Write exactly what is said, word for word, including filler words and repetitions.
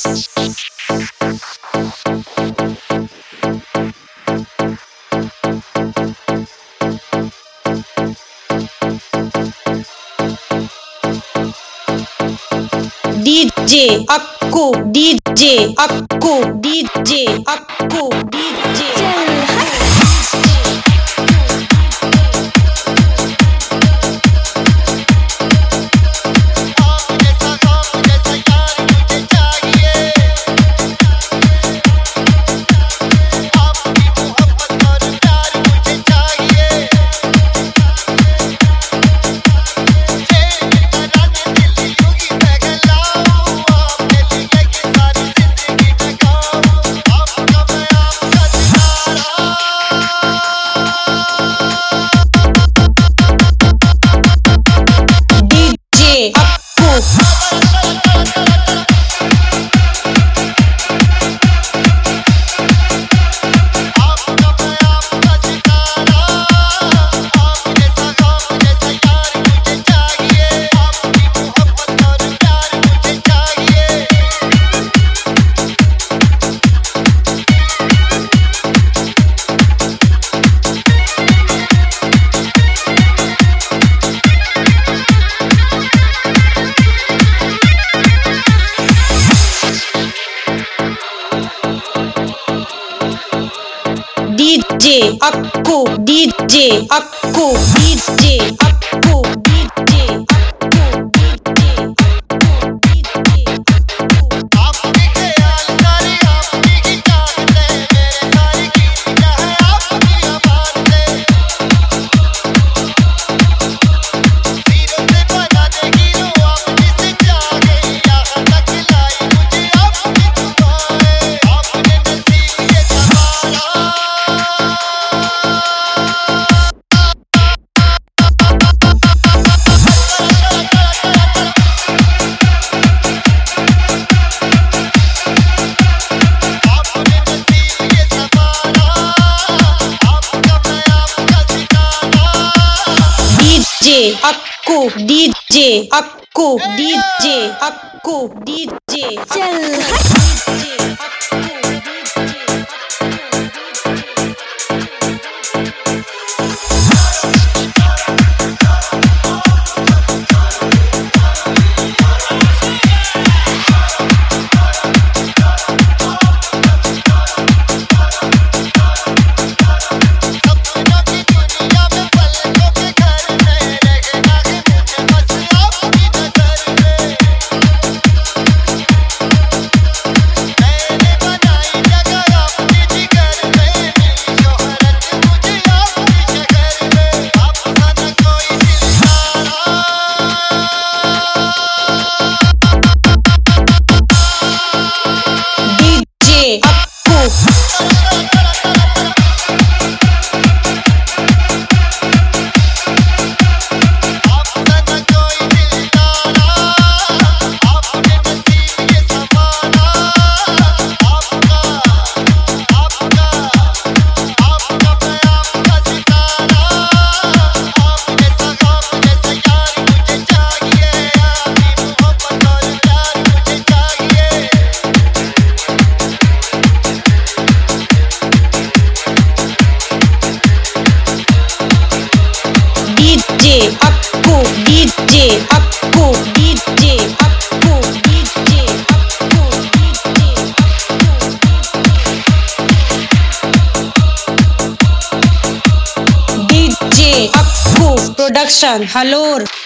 DJ Akku DJ Akku DJ Akku DJ DJ Akku DJ Akku DJ Akku DJ Akku DJ आपके ख्याल सारे आपकी ही चाहत है मेरे सारी की चाह आपकी आवाज से हीरो से बना दे हीरो आप जिसे चाहे यहाँ तक लाई मुझे आपकी दुआएं आपने नसीब ये सवारा DJ Akku DJ Akku DJ Akku DJ चल DJ Akku DJ Akku DJ Akku DJ Akku DJ DJ Akku production हलोर।